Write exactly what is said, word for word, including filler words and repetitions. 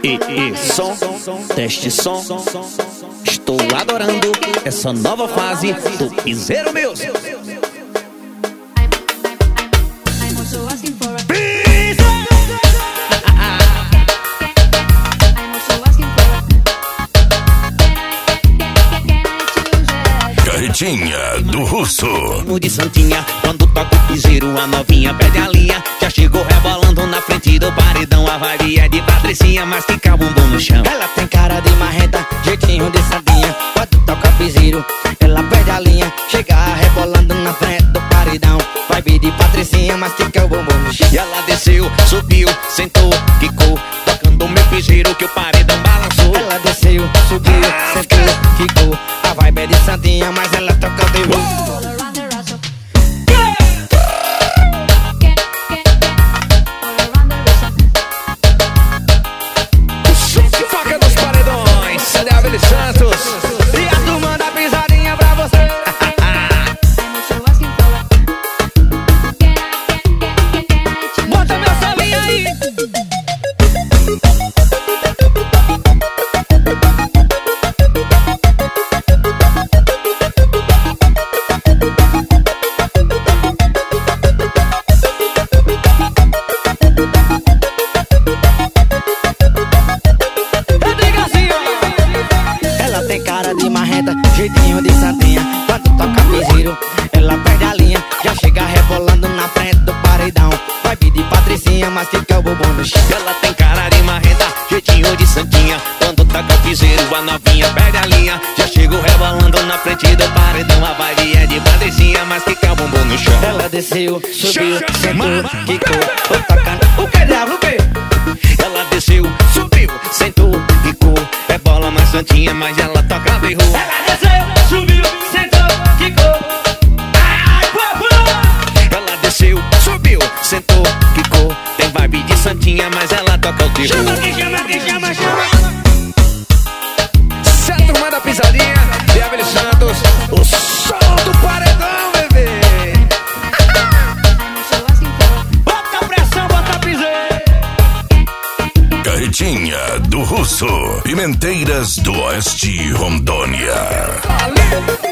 E, e, som, teste som. Estou adorando essa nova fase do piseiro meu. Carretinha do Russo. De Santinha, quando toca o piseiro, a novinha pede a linha. Já chegou rebolando na frente do paredão. A vibe é de Patricinha, mas fica o bumbum no chão. Ela tem cara de marreta, jeitinho de Santinha. Quando toca piseiro, ela perde a linha. Chega rebolando na frente do paredão. Vibe de Patricinha, mas fica o bumbum no chão. E ela desceu, subiu, sentou, quicou, tocando o meu piseiro que o paredão balançou. Ela desceu, subiu, sentou, quicou. A vibe é de Santinha, mas ela toca o terror. Santos e a turma da pisadinha pra você. Bota meu salinho aí. Tem cara de marreta, jeitinho de Santinha. Quando toca piseiro, ela perde a linha. Já chega rebolando na frente do paredão. Vibe de Patricinha, mas fica o bumbum no chão. Ela tem cara de marreta, jeitinho de Santinha. Quando toca o piseiro, a novinha perde a linha. Já chego rebolando na frente do paredão. A vibe é de Patricinha, mas fica o bumbum no chão. Ela desceu, subiu, sentou, quicou. Tô tocando, o que diabo, o que? Ela desceu, subiu, sentou, quicou. É bola mais Santinha, mas ela toca de rua. Ela desceu, subiu, sentou, quicou. Ai, papai! Ela desceu, subiu, sentou, quicou. Tem vibe de Santinha, mas ela toca o terror. Chama que chama, que chama, chama. Certo, turma da pisadinha, Diabo Santos, o som do paredão, bebê. Bota pressão, bota piseiro. Carretinha do Russo. Pimenteiras do Oeste, Rondônia. Valeu.